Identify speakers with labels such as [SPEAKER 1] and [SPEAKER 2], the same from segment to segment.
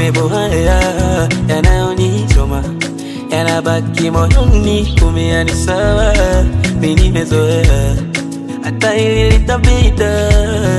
[SPEAKER 1] maumivu haya yanayonichoma yanabaki moyoni, kumia ni sawa, mimi nimezoea, hata hili litapita.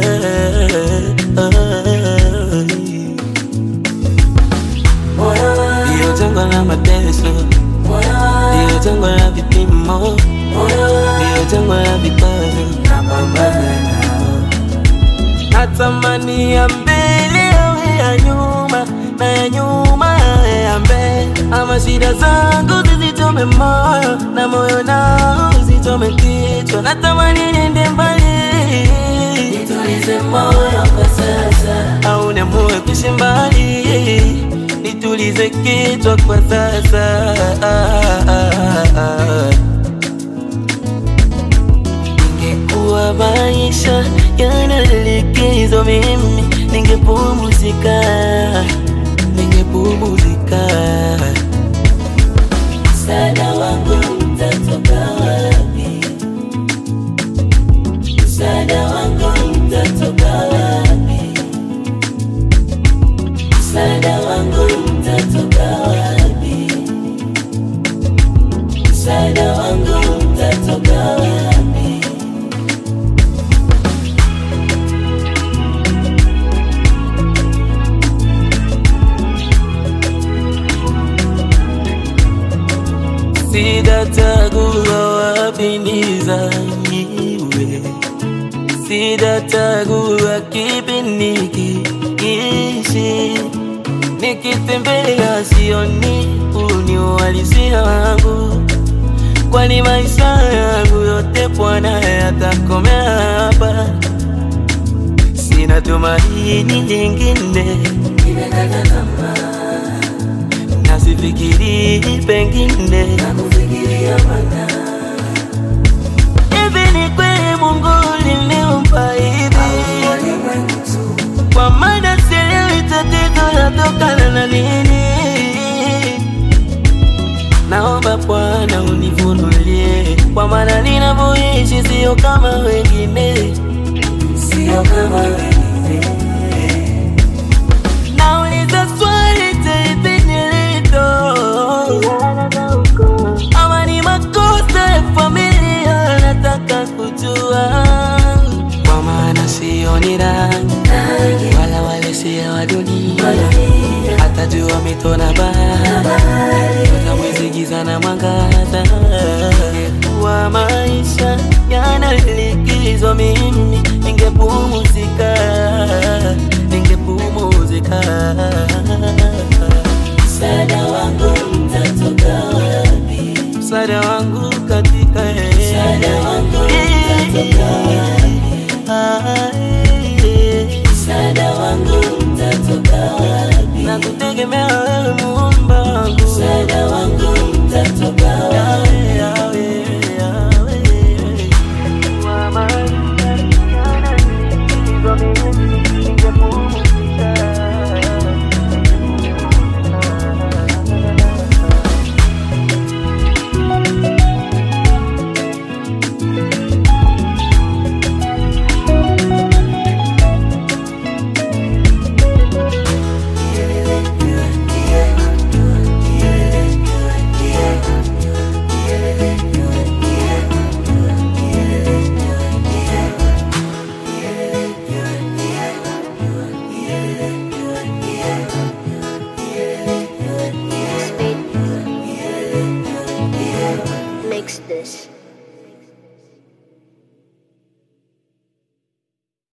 [SPEAKER 1] Iyo jangwa la mateso, iyo jangwa la vipimo, iyo jangwa la vikwazo, napambana nao. Natamani ya mbele yawe ya nyuma, na ya nyuma yawe ya mbele. Ama shida zangu zisichome moyo, na moyo nao usichome kichwa. Natamani niende mbali, nitulize moyo kwa sasa, au niamue kuishi mbali, nitulize kichwa kwa sasa. Ingekuwa maisha yana likizo, mimi ningepumzika, ningepumzika. Msaada wangu utatoka wapi? Msaada wangu utatoka wapi? Msaada wangu utatoka wapi? Msaada wangu utatoka wapi? Sitachagua wapi nizaliwe, sitachagua kipi nikiishi. Nikitembea sioni uni uhalisia wangu, kwani maisha yangu yote Bwana yatakomea hapa. Sina tumaini lingine, nimekata tamaa, nasifikiri pengine nakufikiria mana. Hivi ni kweli Mungu aliniumba hivi? Kwa maana sielewi tatizo latokana na nini. Naomba Bwana unifunulie, kwa maana ninavyoishi sio kama wengine, sio kama wengine. Nauliza swali, taipi nilito, ama ni makosa ya familia? Nataka kujua, kwa maana sioni rangi wala wale siya wa dunia, hata jua mito na bahari, hata mwezi giza na mwangaza. Kwa maisha yana likizo, mimi ningepumzika, ningepumzika. Msaada wangu utatoka wapi? Msaada wangu katika
[SPEAKER 2] msaada wangu utatoka wapi? Msaada wangu utatoka wapi?
[SPEAKER 1] Nakutegemea wewe Muumba wangu,
[SPEAKER 2] msaada wangu utatoka wapi? Makes this.